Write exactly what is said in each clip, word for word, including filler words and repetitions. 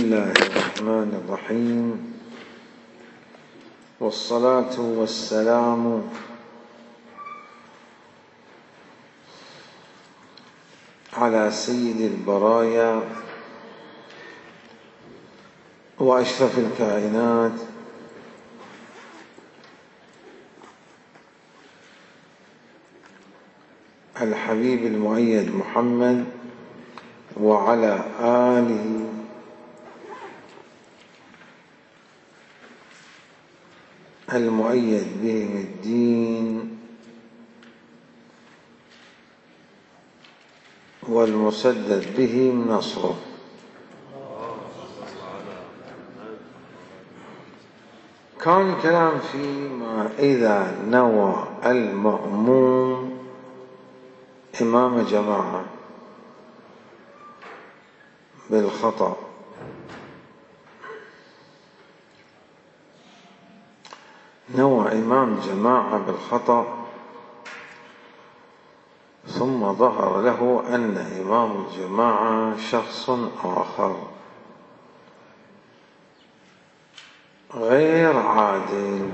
الله الرحمن الرحيم، والصلاة والسلام على سيد البرايا وأشرف الكائنات الحبيب المؤيد محمد وعلى آله المؤيد بهم الدين والمسدد بهم نصره. كان الكلام فيما إذا نوى المأموم إمام جماعة بالخطأ نوى إمام جماعة بالخطأ ثم ظهر له أن إمام الجماعة شخص آخر غير عادل،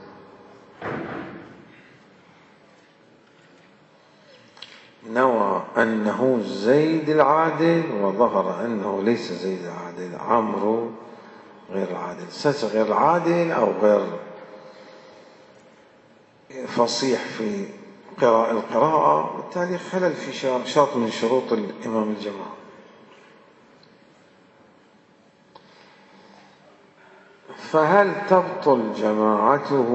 نوى أنه زيد العادل وظهر أنه ليس زيد العادل، عمرو غير العادل. سيس غير العادل أو غير فصيح في قراءة القراءة، بالتالي خلل في شرط من شروط الإمام الجماعة. فهل تبطل جماعته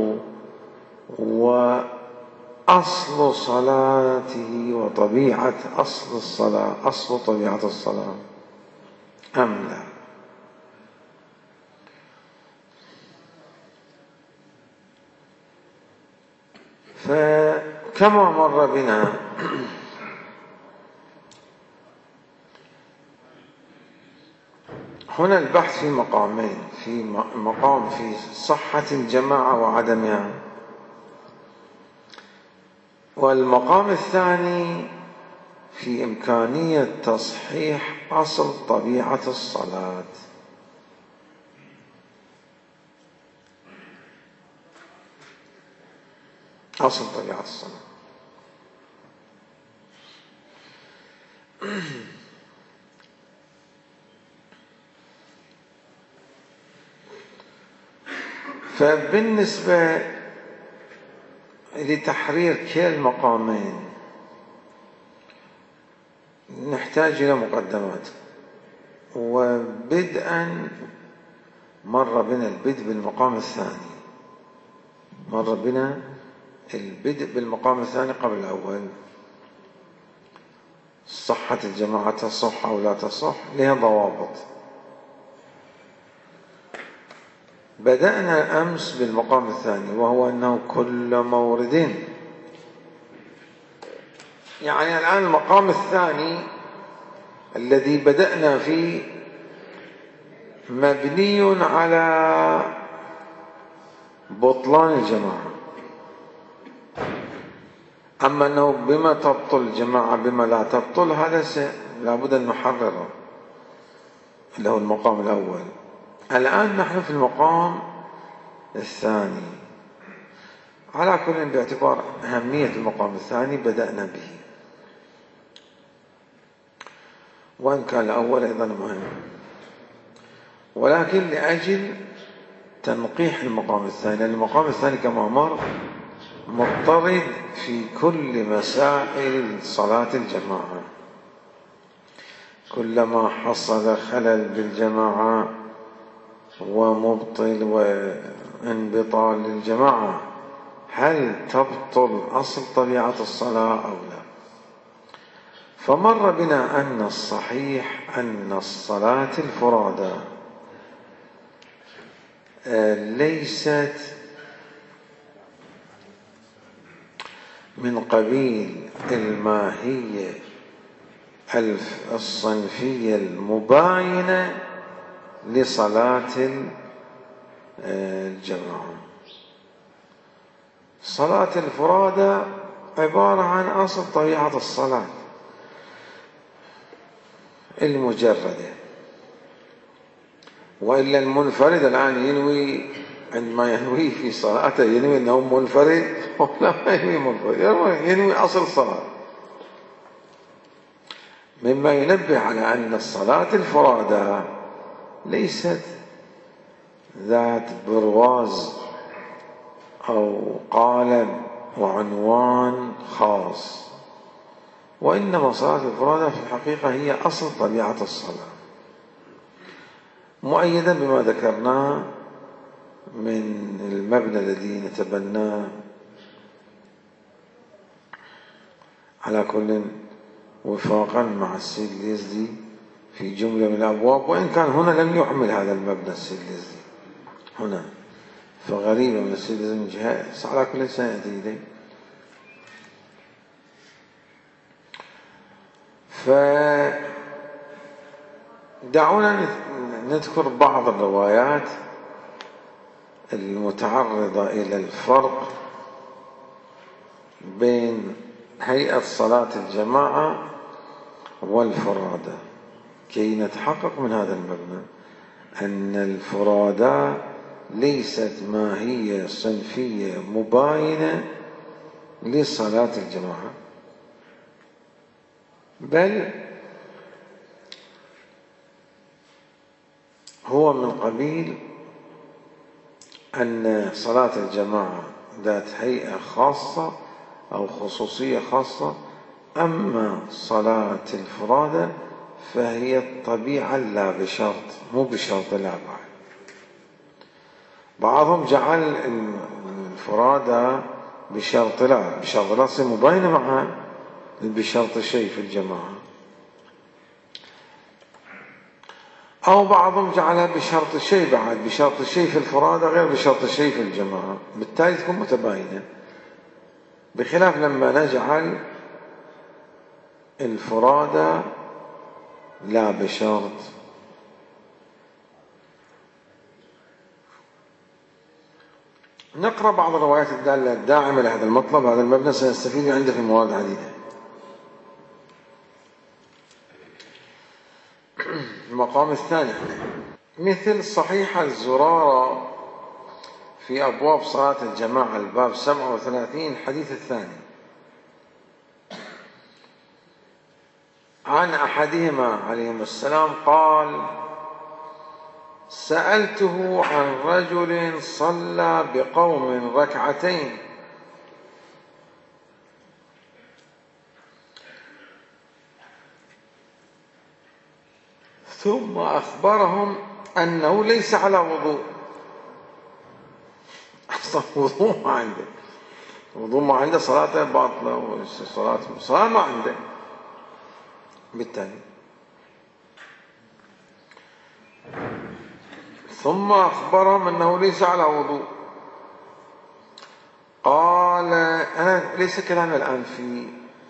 وأصل صلاته وطبيعة أصل الصلاة أصل طبيعة الصلاة أم لا؟ فكما مر بنا هنا البحث في مقامين، في مقام في صحة الجماعة وعدمها، والمقام الثاني في إمكانية تصحيح أصل طبيعة الصلاة. أصل طبيعة الصلاة فبالنسبة لتحرير كلا المقامين نحتاج إلى مقدمات، وبدءا مر بنا البدء بالمقام الثاني مر بنا البدء بالمقام الثاني قبل الأول. صحة الجماعة تصح أو لا تصح لها ضوابط. بدأنا أمس بالمقام الثاني وهو أنه كل مورد، يعني الآن المقام الثاني الذي بدأنا فيه مبني على بطلان الجماعة، أما أنه بما تبطل الجماعة بما لا تبطل هذا لابد أن نحرره اللي هو المقام الأول. الآن نحن في المقام الثاني، على كل باعتبار أهمية المقام الثاني بدأنا به، وإن كان الأول أيضا مهم، ولكن لأجل تنقيح المقام الثاني. المقام الثاني كما مر مضطرد في كل مسائل صلاة الجماعة، كلما حصل خلل بالجماعة ومبطل وانبطال للجماعة هل تبطل أصل طبيعة الصلاة أو لا؟ فمر بنا أن الصحيح أن الصلاة الفرادى ليست من قبيل الماهية الصنفية المباينة لصلاة الجماعة. صلاة الفرادى عبارة عن أصل طبيعة الصلاة المجردة، وإلا المنفرد الآن ينوي، عندما ينوي في صلاته ينوي أنه منفرد ولا ما ينوي منفرد، ينوي أصل صلاة، مما ينبه على أن الصلاة الفرادى ليست ذات برواز أو قالب وعنوان خاص، وإنما صلاة الفرادى في الحقيقة هي أصل طبيعة الصلاة، مؤيدا بما ذكرناه من المبنى الذي نتبناه. على كل وفاقا مع السيد اليزدي في جملة من الأبواب، وإن كان هنا لم يعمل هذا المبنى السيد اليزدي هنا، فغريبة من السيد اليزدي من جهة، على كل سيأتي إليه. فدعونا نذكر بعض الروايات المتعرضة إلى الفرق بين هيئة صلاة الجماعة والفرادى كي نتحقق من هذا المبنى أن الفرادى ليست ماهية صنفية مباينة لصلاة الجماعة، بل هو من قبيل أن صلاة الجماعة ذات هيئة خاصة أو خصوصية خاصة، أما صلاة الفرادى فهي الطبيعة لا بشرط، مو بشرط لا بعد. بعضهم جعل الفرادى بشرط لا، بشرط لا تصير مباينة معها بشرط شيء في الجماعة، أو بعضهم جعلها بشرط شيء بعد، بشرط شيء في الفرادى غير بشرط شيء في الجماعة، بالتالي تكون متباينة، بخلاف لما نجعل الفرادى لا بشرط. نقرأ بعض الروايات الدالة الداعمة لهذا المطلب، هذا المبنى سنستفيد عنده في مواد عديدة. المقام الثاني مثل صحيح الزرارة في أبواب صلاة الجماعة الباب سبعة وثلاثين الحديث الثاني، عن أحدهما عليهما السلام قال: سألته عن رجل صلى بقوم ركعتين ثم أخبرهم أنه ليس على وضوء. أصلا وضوء ما عنده، وضوء ما عنده، صلاته باطلة، صلاة صلاة ما عنده. بالتالي ثم أخبرهم أنه ليس على وضوء. قال: أنا ليس كلامي الآن في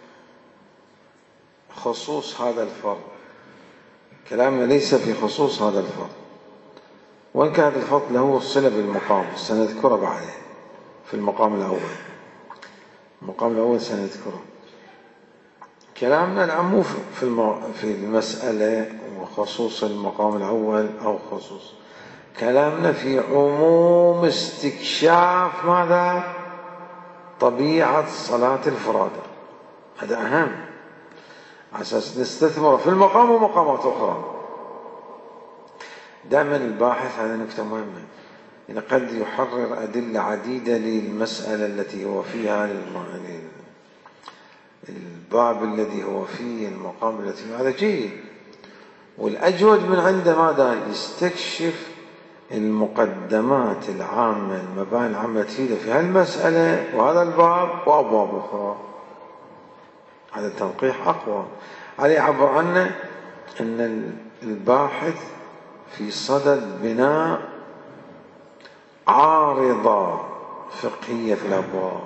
خصوص هذا الفرض، كلامنا ليس في خصوص هذا الفرض، وإن كان هذا الفرض له صلة بالمقام سنذكره بعدين في المقام الأول. المقام الأول سنذكره. كلامنا الآن مو في في المسألة وخصوص المقام الأول أو خصوص، كلامنا في عموم استكشاف ماذا؟ طبيعة صلاة الفرادى. هذا أهم، على أساس نستثمر في المقام ومقامات أخرى. دائما الباحث، هذا نكتة مهمة، إن قد يحرر أدلة عديدة للمسألة التي هو فيها، الباب الذي هو فيه، المقام الذي فيه، هذا جيد. والأجود من عنده ماذا؟ يستكشف المقدمات العامة، المباني العامة تفيده في هالمسألة وهذا الباب وأبواب أخرى. هذا التنقيح أقوى. عليه يعبر عنه أن الباحث في صدد بناء عارضة فقهية في الأبواب،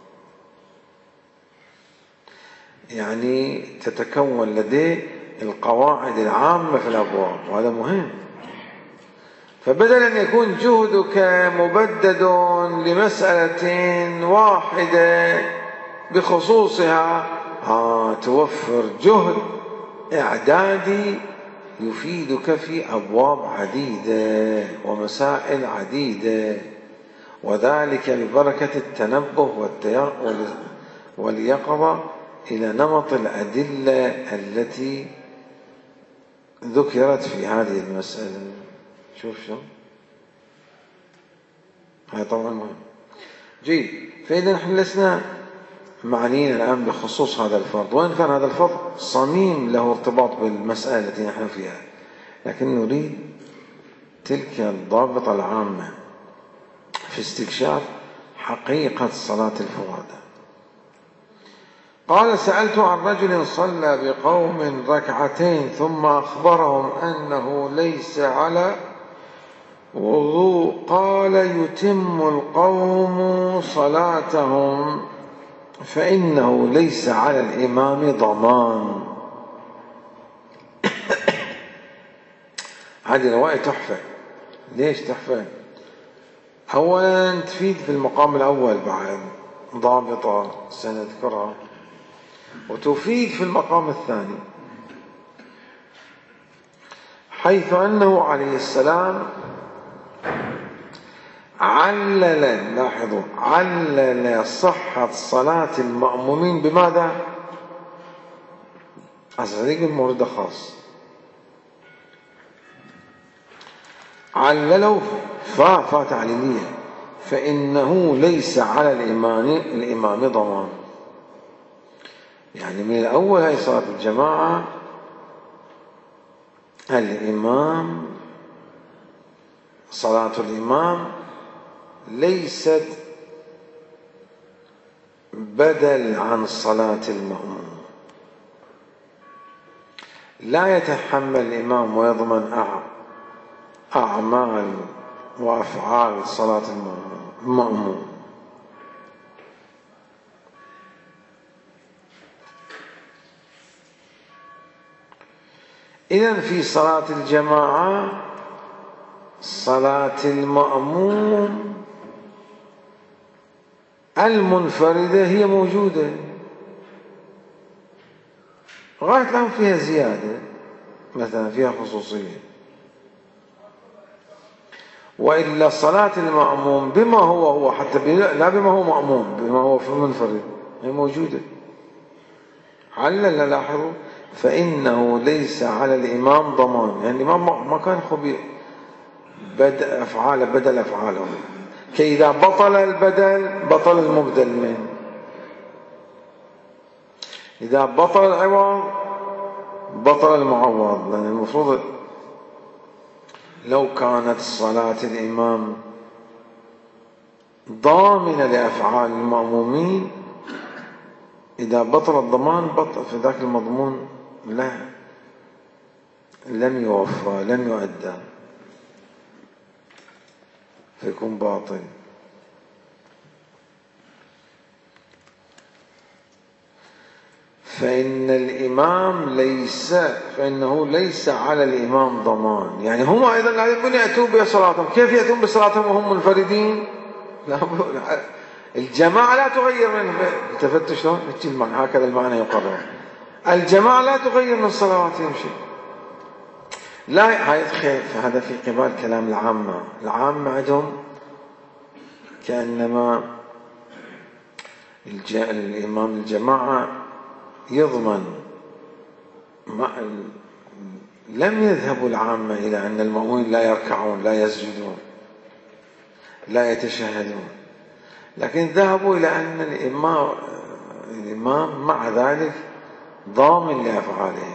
يعني تتكون لديه القواعد العامة في الأبواب، وهذا مهم. فبدل أن يكون جهدك مبدد لمسألة واحدة بخصوصها، آه توفر جهد إعدادي يفيدك في أبواب عديدة ومسائل عديدة، وذلك ببركة التنبه واليقظة إلى نمط الأدلة التي ذكرت في هذه المسألة. شوف شو هذا طبعا مهم. جيد. فإذا نحن لسنا معنيين الآن بخصوص هذا الفرض، وإن كان هذا الفرض صميم له ارتباط بالمسألة التي نحن فيها، لكن نريد تلك الضابطة العامة في استكشاف حقيقة صلاة الفرادى. قال: سألت عن رجل صلى بقوم ركعتين ثم أخبرهم أنه ليس على وضوء، قال: يتم القوم صلاتهم فإنه ليس على الإمام ضمان. هذه رواية تحفة. ليش تحفة؟ أولا تفيد في المقام الأول بعد ضابطة سنذكرها، وتفيد في المقام الثاني، حيث أنه عليه السلام علل، لاحظوا، علل صحة صلاة المأمومين بماذا؟ أصدق المورد خاص، عللوا فا فا تعليلية، فإنه ليس على الإمام الإمام ضمان. يعني من الأول هي صلاة الجماعة الإمام، صلاة الإمام ليست بدل عن صلاة المأموم. لا يتحمل الإمام ويضمن أعمال وأفعال صلاة المأموم. إذن في صلاة الجماعة صلاة المأموم المنفردة هي موجودة، غاية لهم فيها زيادة، مثلا فيها خصوصية. وإلا صلاة المأموم بما هو هو، حتى لا بما هو مأموم، بما هو في المنفرد هي موجودة. علل، لاحظوا، فإنه ليس على الإمام ضمان، يعني الإمام ما كان خبير بدأ أفعال بدل أفعاله، كإذا بطل البدل بطل المبدل منه، إذا بطل العوض بطل المعوض. لأن المفروض لو كانت صلاة الإمام ضامنة لأفعال المأمومين، إذا بطل الضمان بطل في ذاك المضمون، لا، لم يوفى، لم يؤدى، فيكون باطل. فإن الإمام ليس فإنه ليس على الإمام ضمان، يعني هم أيضا لا يمكن يأتون بصلاتهم. كيف يأتون بصلاتهم وهم منفردين؟ لا، الجماعة لا تغير من التفتش شلون؟ هكذا المعنى يقرر. الجماعة لا تغير من صلواتهم شيء. لا، هذا في قبال كلام العامة. العامة عندهم كأنما الإمام الجماعة يضمن. ما لم يذهبوا العامة إلى أن المأمومين لا يركعون، لا يسجدون، لا يتشهدون، لكن ذهبوا إلى أن الإمام, الإمام مع ذلك ضامن لأفعاله.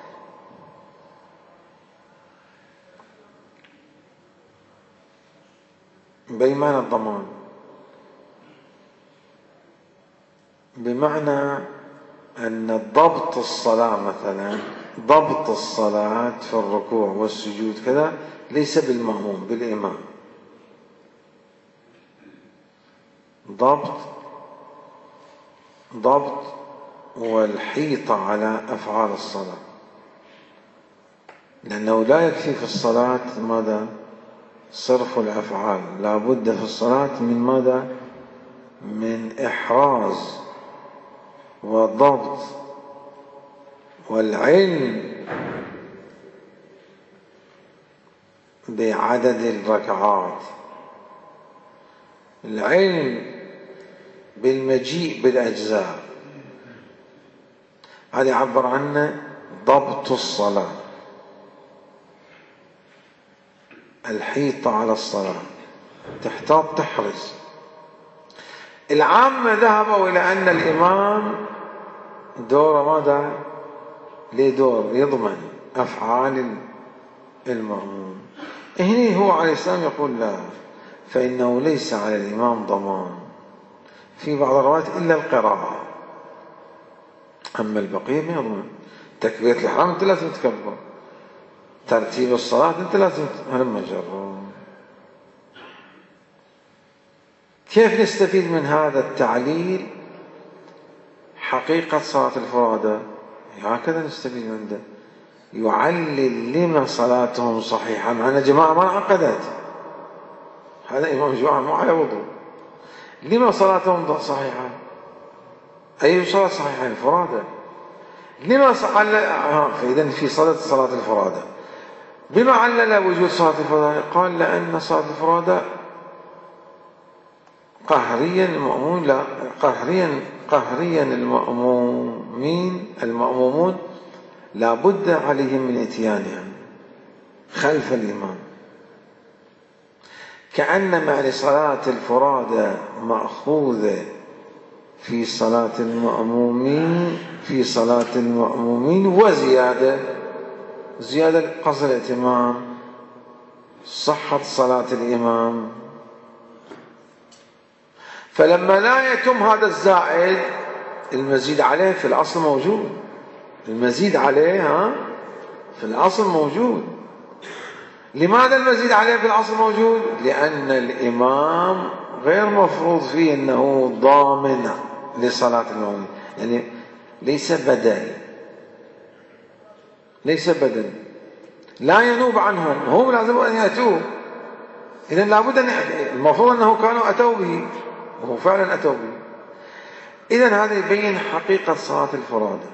بمعنى الضمان، بمعنى أن ضبط الصلاة، مثلا ضبط الصلاة في الركوع والسجود كذا ليس بالمأموم، بالإمام. ضبط ضبط والحيطة على أفعال الصلاة، لأنه لا يكفي في الصلاة ماذا؟ صرف الأفعال، لا بد في الصلاة من ماذا؟ من إحراز وضبط والعلم بعدد الركعات. العلم بالمجيء بالأجزاء هذا يعبر عنه ضبط الصلاة، الحيطة على الصلاة، تحتاط تحرز. العامة ذهبوا إلى أن الإمام دوره ماذا؟ ليه دور يضمن أفعال المأموم. هنا هو عليه السلام يقول لا، فإنه ليس على الإمام ضمان في بعض الروايات إلا القراءة، أما البقية ما يضمن. تكبيرة الإحرام أنت لازم تكبر، ترتيب الصلاة أنت لازم هلم جرى. كيف نستفيد من هذا التعليل حقيقة صلاة الفرادى؟ هكذا نستفيد من ده. يعلل لما صلاتهم صحيحة، معنا جماعة ما انعقدت، هذا إمام جماعة ما على وضوء، لما صلاتهم صحيحة؟ أي صلاة صحيحة؟ الفرادى. لما علل؟ فإذا في صلاة صلاة الفرادى بما علل وجود صلاة الفرادى؟ قال لأن صلاة الفرادى قهريا المأمون، لا قهريا قهريا المأمومين المأمومون لا بد عليهم من إتيانها خلف الإمام، كأنما لصلاة الفرادى مأخوذة في صلاة المأمومين في صلاة المأمومين وزيادة زيادة قصر الإتمام، صحة صلاة الإمام. فلما لا يتم هذا الزائد المزيد عليه في الأصل موجود، المزيد عليه ها في الأصل موجود. لماذا المزيد عليه في الأصل موجود؟ لأن الإمام غير مفروض فيه أنه ضامن لصلاة المأمومين، يعني ليس بدل، ليس بدل، لا ينوب عنهم، هم لازم أن يأتوه. إذن لابد أن المفروض أنه كانوا أتوا به، وهو فعلا أتوا به. إذن هذا يبين حقيقة صلاة الفرادى.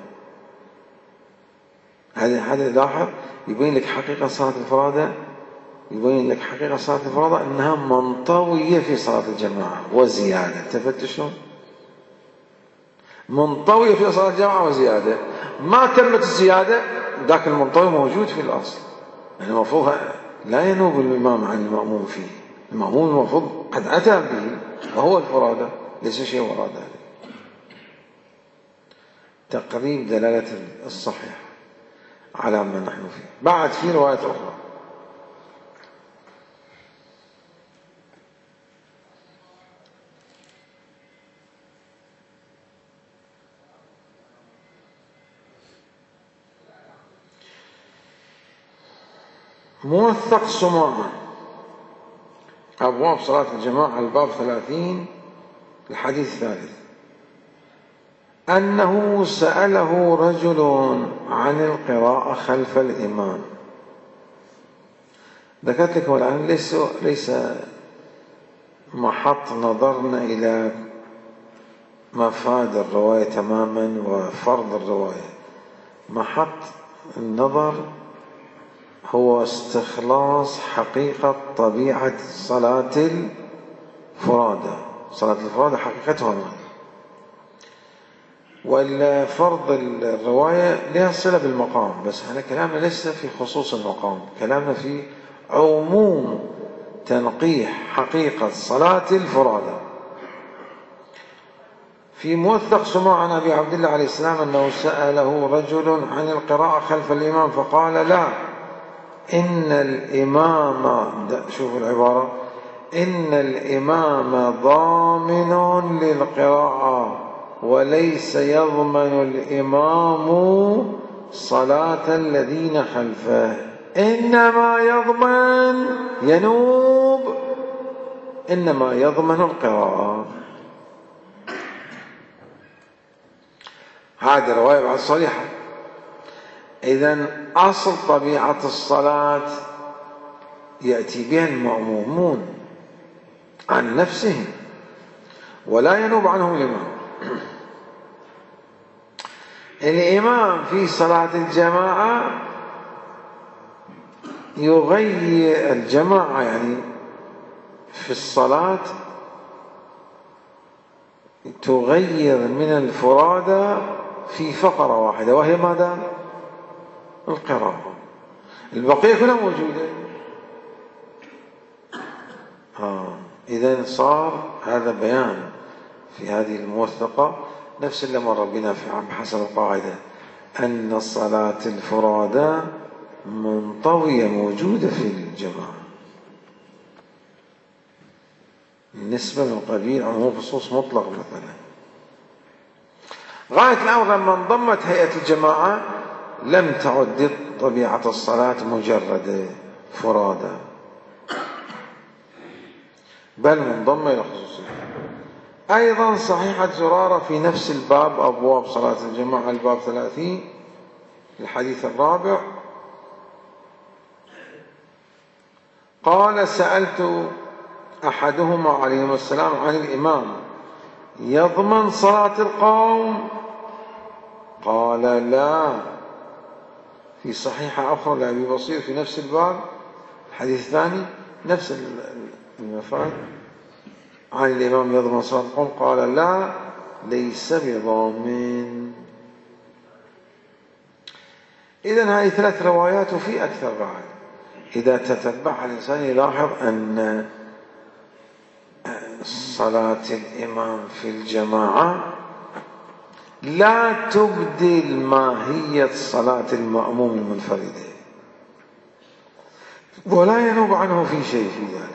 هذا هذا لاحظ يبين لك حقيقة صلاة الفرادى، يبين لك حقيقة صلاة الفرادى أنها منطوية في صلاة الجماعة وزيادة. تفتشون منطوية في صلاة الجماعة وزيادة، ما تمت الزيادة ذاك المنطوي موجود في الأصل، يعني المفروض لا ينوب الإمام عن المأموم فيه، المأموم المفروض قد أتى به وهو الفرادى، ليس شيء وراء ذلك. تقريب دلالة الصحيح على ما نحن فيه. بعد في رواية أخرى موثق سمامة أبواب صلاة الجماعة الباب ثلاثين الحديث الثالث، أنه سأله رجل عن القراءة خلف الإمام. ذكرت لكم الآن ليس ليس محط نظرنا إلى مفاد الرواية تماما وفرض الرواية، محط النظر هو استخلاص حقيقة طبيعة صلاة الفرادى. صلاة الفرادى حقيقتها ما، والفرض الرواية لها صلة بالمقام، بس احنا كلامنا ليس في خصوص المقام، كلامنا في عموم تنقيح حقيقة صلاة الفرادى. في موثق سماع عن أبي عبد الله عليه السلام أنه سأله رجل عن القراءة خلف الإمام فقال لا، إن الإمام، شوفوا العبارة، إن الإمام ضامن للقراءة وليس يضمن الإمام صلاة الذين خلفه، إنما يضمن ينوب، إنما يضمن القراءة. هذه رواية بعد صريحة. إذن أصل طبيعة الصلاة يأتي بها المأمومون عن نفسهم ولا ينوب عنهم الإمام. الإمام في صلاة الجماعة يغير الجماعة يعني في الصلاة تغير من الفرادى في فقرة واحدة، وهي ماذا؟ القراءة. البقية كلها موجودة. آه. إذن صار هذا بيان في هذه الموثقة نفس اللي مر بنا في حسب القاعدة أن الصلاة الفرادى منطوية موجودة في الجماعة بالنسبة للقبيل عموم خصوص مطلق. مثلا غاية الأمر لما انضمت هيئة الجماعة لم تعد طبيعة الصلاة مجرد فرادى، بل منضمة إلى خصوصية. أيضا صحيحة زرارة في نفس الباب أبواب صلاة الجماعة الباب ثلاثين الحديث الرابع قال سألت أحدهما عليه السلام عن الإمام يضمن صلاة القوم قال لا. في صحيحة أخرى لأبي بصير في نفس الباب الحديث الثاني نفس المفاد عن الإمام يضمن صلاة القوم قال لا ليس بضامن. إذن هذه ثلاث روايات وفي أكثر بعد. إذا تتبع الإنسان يلاحظ أن صلاة الإمام في الجماعة لا تبدل ماهية صلاة المأموم المنفردة ولا ينوب عنه في شيء في ذلك.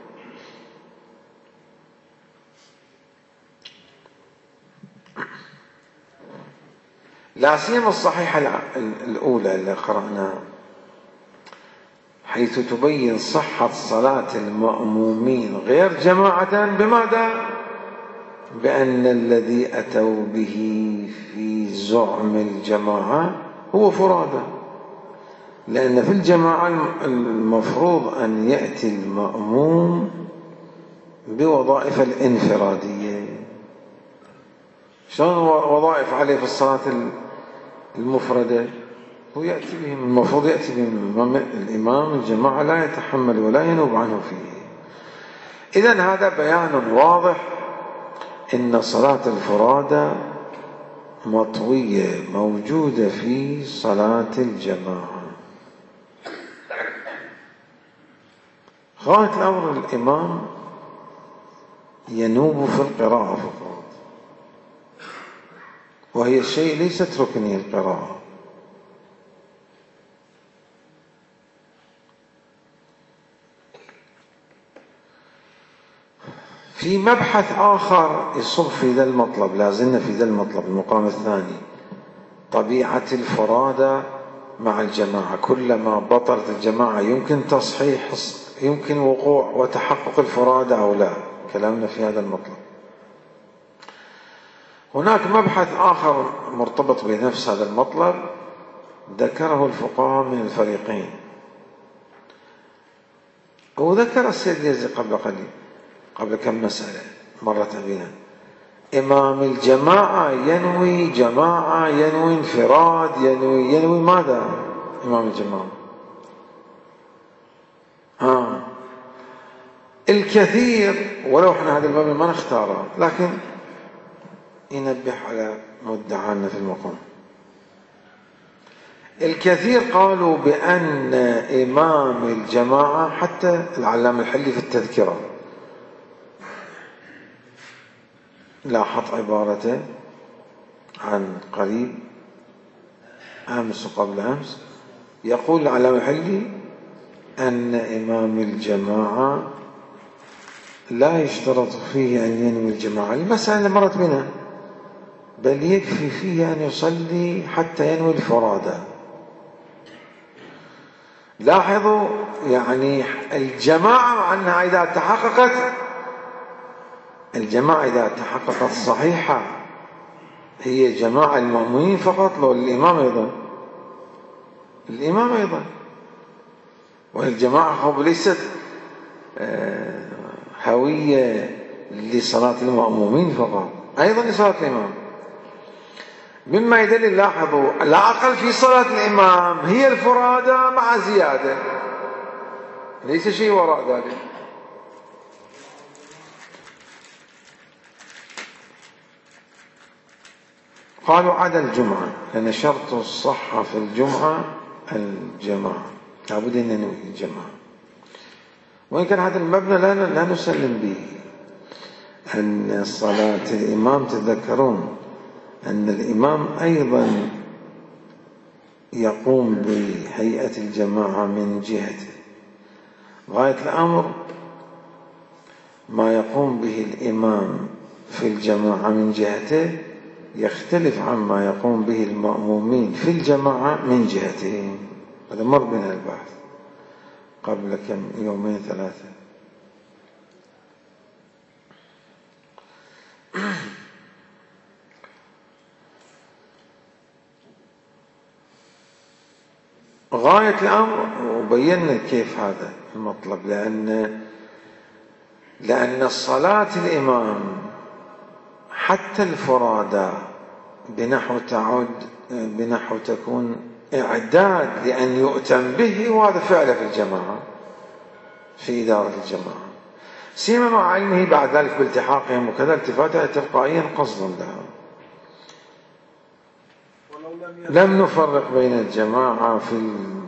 لا سيما الصحيحة الأولى اللي قرأناها حيث تبين صحة صلاة المأمومين غير جماعة بماذا؟ بأن الذي أتوا به في زعم الجماعة هو فرادى، لأن في الجماعة المفروض أن يأتي المأموم بوظائف الانفرادية. شلون وظائف عليه في الصلاة المفردة؟ هو يأتي بهم، المفروض يأتي بهم. الإمام الجماعة لا يتحمل ولا ينوب عنه فيه. إذن هذا بيان واضح إن صلاة الفرادى مطوية موجودة في صلاة الجماعة. غاية الأمر الإمام ينوب في القراءة فقط، وهي الشيء ليست ركنية القراءة. في مبحث آخر يصب في ذا المطلب، لازلنا في ذا المطلب المقام الثاني، طبيعة الفرادى مع الجماعة. كلما بطلت الجماعة يمكن تصحيح، يمكن وقوع وتحقق الفرادى أو لا. كلامنا في هذا المطلب. هناك مبحث آخر مرتبط بنفس هذا المطلب ذكره الفقهاء من الفريقين، وذكر السيد اليزي قبل قليل قبل كم مسألة مرت بنا. إمام الجماعة ينوي جماعة، ينوي انفراد، ينوي ينوي ماذا؟ إمام الجماعة آه. الكثير، ولو احنا هذا الباب ما نختاره، لكن ينبه على مدعانا في المقام. الكثير قالوا بأن إمام الجماعة، حتى العلامة الحلي في التذكرة لاحظ عبارته عن قريب أمس وقبل أمس، يقول العلامة الحلي أن إمام الجماعة لا يشترط فيه أن ينوي الجماعة، المسألة اللي مرت بنا، بل يكفي فيه أن يصلي حتى ينوي الفرادى. لاحظوا يعني الجماعة مع أنها إذا تحققت، الجماعة إذا تحققت صحيحة هي جماعة المأمومين فقط، لو الإمام أيضا الإمام أيضا والجماعة خب ليست هوية لصلاة المأمومين فقط، أيضا لصلاة الإمام. مما يدل، لاحظوا الأقل في صلاة الإمام هي الفرادى مع زيادة، ليس شيء وراء ذلك. قالوا عدا الجمعة، لأن شرط الصحة في الجمعة الجماعة، لابد أن ننوي الجماعة. وإن كان هذا المبنى لا لا نسلم به، أن صلاة الإمام تذكرون أن الإمام أيضا يقوم بهيئة الجماعة من جهته. غاية الأمر ما يقوم به الإمام في الجماعة من جهته يختلف عما يقوم به المأمومين في الجماعة من جهتهم. هذا مر بنا البحث قبل كم يومين ثلاثة. غاية الأمر وبينا كيف هذا المطلب، لأن لأن صلاة الإمام حتى الفرادى بنحو تعود بنحو تكون إعداد لأن يؤتم به، وهذا فعله في الجماعة في إدارة الجماعة، سيما مع علمه بعد ذلك بالتحاقهم وكذا التفاته تلقائيا قصدا لها. لم نفرق بين الجماعة في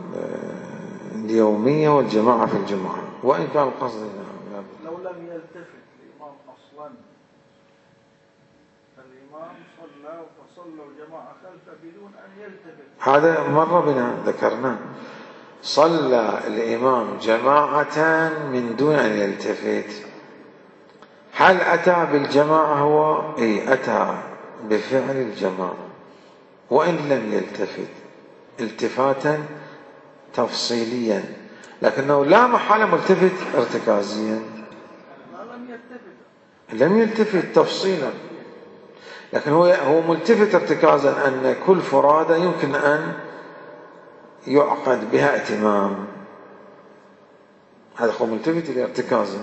اليومية والجماعة في الجمعة، وإن كان القصد نعم. لو لم يلتفت الإمام أصلا، الإمام صلى وصلوا جماعة خلفه بدون أن يلتفت، هذا مر بنا ذكرنا. صلى الإمام جماعة من دون أن يلتفت، هل أتى بالجماعة هو؟ إيه، أتى بفعل الجماعة وإن لم يلتفت التفاتا تفصيليا، لكنه لا محالة ملتفت ارتكازيا. لم يلتفت تفصيلا، لكن هو هو ملتفت ارتكازا أن كل فرادة يمكن أن يعقد بها ائتمام، هذا هو ملتفت ارتكازا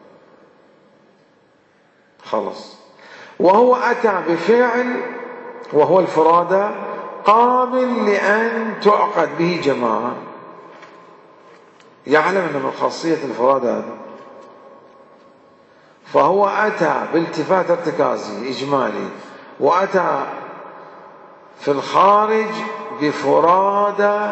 خلص. وهو أتى بفعل وهو الفرادة قابل لأن تعقد به جماعة، يعلم أن من خاصية الفرادة هذا، فهو أتى بالتفات ارتكازي إجمالي، وأتى في الخارج بفرادة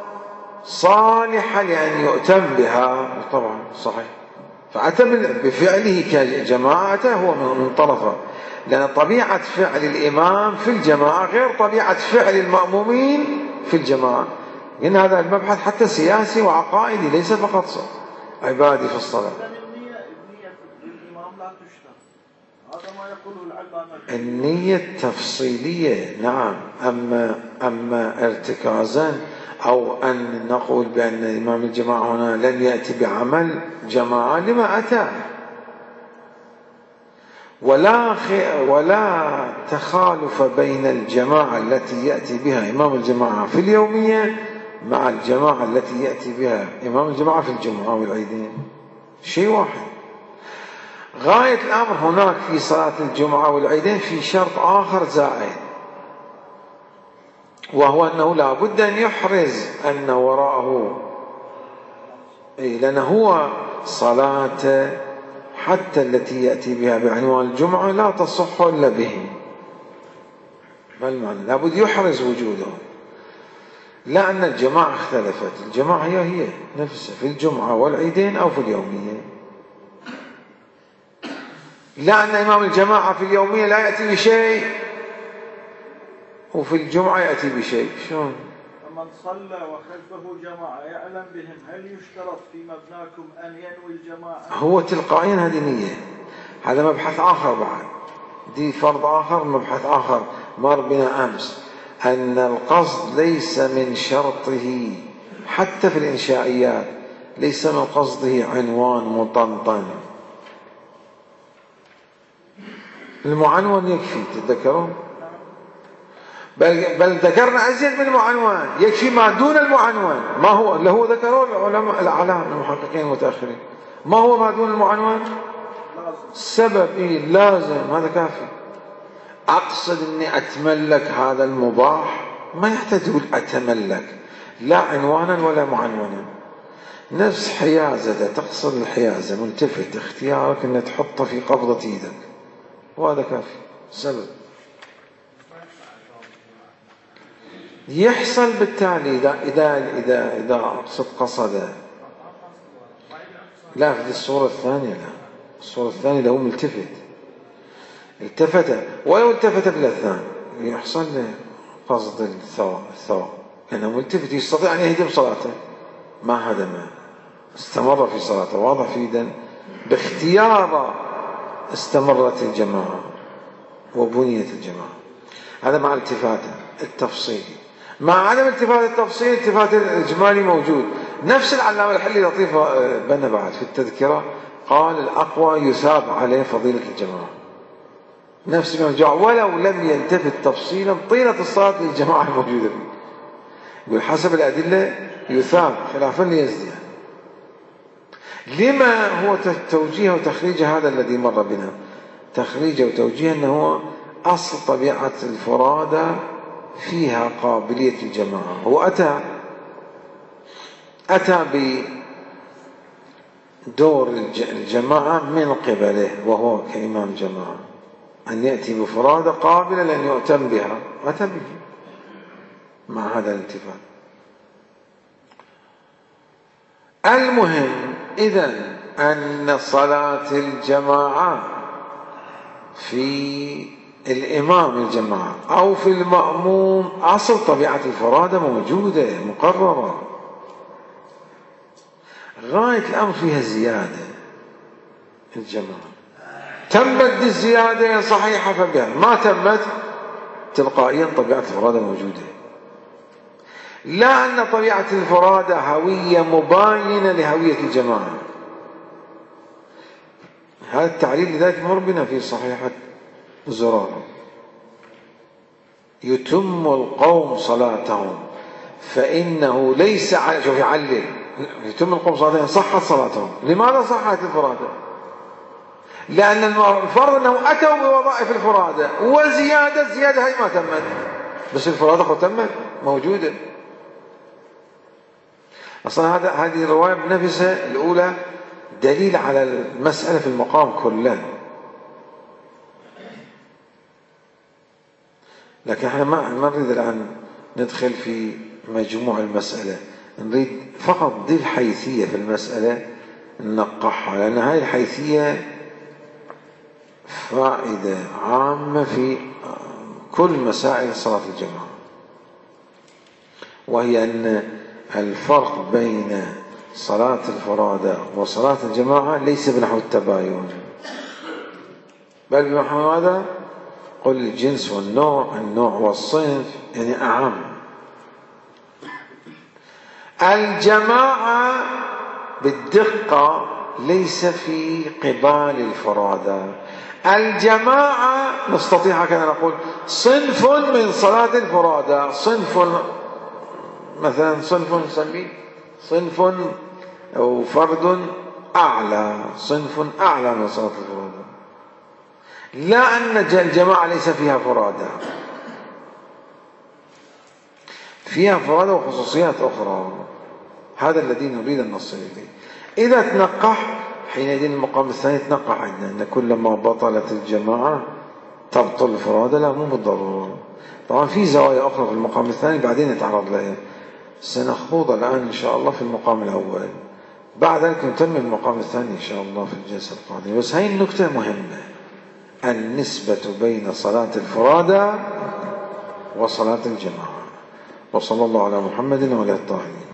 صالحة لأن يؤتم بها طبعا صحيح، فأتى بفعله كجماعة هو من طرفه، لأن طبيعة فعل الإمام في الجماعة غير طبيعة فعل المأمومين في الجماعة. إن هذا المبحث حتى سياسي وعقائدي ليس فقط عبادي في الصلاة. النية تفصيلية نعم، أما أما ارتكازا أو أن نقول بأن إمام الجماعة هنا لن يأتي بعمل جماعة، لما أتى؟ ولا ولا تخالف بين الجماعة التي يأتي بها إمام الجماعة في اليومية مع الجماعة التي يأتي بها إمام الجماعة في الجمعة والعيدين، شيء واحد. غاية الأمر هناك في صلاة الجمعة والعيدين في شرط آخر زائد، وهو أنه لا بد أن يحرز أن وراءه، لأن هو صلاة حتى التي يأتي بها بعنوان الجمعة لا تصح إلا به، ما المعنى؟ لا بد يحرز وجوده، لا أن الجماعة اختلفت، الجماعة هي هي نفسها في الجمعة والعيدين أو في اليومية، لا أن إمام الجماعة في اليومية لا يأتي بشيء وفي الجمعة يأتي بشيء، شلون؟ من صلى وخلفه جماعة يعلم بهم، هل يشترط في مبناكم أن ينوي الجماعة؟ هو تلقائيا هذه نية، هذا مبحث آخر بعد، دي فرض آخر مبحث آخر مر بنا أمس، أن القصد ليس من شرطه حتى في الإنشائيات، ليس من قصده عنوان مطنطن، المعنون يكفي، تتذكرون؟ بل, بل ذكرنا أزيد من المعنون، يكفي ما دون المعنون، ما هو اللي هو ذكروه العلماء الأعلام المحققين المتأخرين، ما هو ما دون المعنون؟ سبب إيه لازم، هذا كافي. أقصد أني أتملك هذا المباح، ما يحتاج تقول أتملك لا عنوانا ولا معنونا، نفس حيازة، تقصد الحيازة ملتفت، اختيارك أن تحطه في قبضة إيدك وهذا كافي. سبب يحصل بالتالي إذا إذا إذا إذا أقصد قصد، لا في الصورة الثانية، لا الصورة الثانية له ملتفت، التفت ولو التفت بالأذان يحصل له قصد الثواب الثواب لأنه ملتفت، يستطيع أن يهدم صلاته، ما هدمه، استمر في صلاته. واضح في إذن باختيار استمرت الجماعة وبنيت الجماعة. هذا مع التفاته التفصيلي. مع عدم التفات التفصيل التفات الإجمالي موجود. نفس العلامة الحلي لطيف بنا بعد في التذكرة قال الأقوى يثاب عليه فضيلة الجماعة، نفس ما جاء ولو لم يلتفت تفصيلا طيلة الصلاة للجماعة الموجودة فيه، يقول حسب الأدلة يثاب خلافا ليزدي. لما هو توجيه وتخريج هذا الذي مر بنا؟ تخريج وتوجيه أنه هو أصل طبيعة الفرادى فيها قابلية الجماعة. هو أتى أتى بدور الجماعة من قبله وهو كإمام جماعة أن يأتي بفرادى قابلة لأن يؤتم بها، أتى به مع هذا الالتفات. المهم إذن أن صلاة الجماعة في الإمام الجماعة أو في المأموم أصل طبيعة الفرادة موجودة مقررة، غاية الأمر فيها زيادة. الجماعة تمت الزيادة صحيحة فبها، ما تمت تلقائيا طبيعة الفرادة موجودة. لا أن طبيعة الفرادة هوية مباينة لهوية الجماعة. هذا التعليل لذلك مر بنا في صحيحة زرارة، يتم القوم صلاتهم فإنه ليس على شوف يعلل يتم القوم صلاتهم صحت صلاتهم. لماذا صحت الفرادة؟ لأن الفرض أنه أتوا بوظائف الفرادة وزيادة زيادة هي ما تمت، بس الفرادة قد تمت موجودة. أصلا هذا هذه الرواية بنفسها الأولى دليل على المسألة في المقام كله. لكن احنا ما ما نريد الآن ندخل في مجموع المسألة، نريد فقط دي الحيثية في المسألة ننقحها، لأن هذه الحيثية فائدة عامة في كل مسائل صلاة الجماعة، وهي أن الفرق بين صلاة الفرادى وصلاة الجماعة ليس بنحو التباين، بل بنحو ماذا؟ قل الجنس والنوع، النوع والصنف، يعني أعم. الجماعة بالدقة ليس في قبال الفرادى. الجماعة نستطيع كأن نقول صنف من صلاة الفرادى، صنف مثلا صنف نسميه صنف أو فرد أعلى، صنف أعلى من صلاة الفرادى. لا أن الجماعة ليس فيها فرادى، فيها فرادى وخصوصيات أخرى، هذا الذي نريد أن نصل إليه. إذا تنقح حينئذ المقام الثاني تنقح عندنا أن كلما بطلت الجماعة تبطل الفرادى، لا مو بالضرورة. طبعا في زوايا أخرى في المقام الثاني بعدين نتعرض لها، سنخوض الآن إن شاء الله في المقام الأول، بعد ذلك نتم المقام الثاني إن شاء الله في الجلسة القادمة. بس هاي النكتة مهمة، النسبة بين صلاة الفرادى وصلاة الجماعة. وصلى الله على محمد وعلى الطاهرين.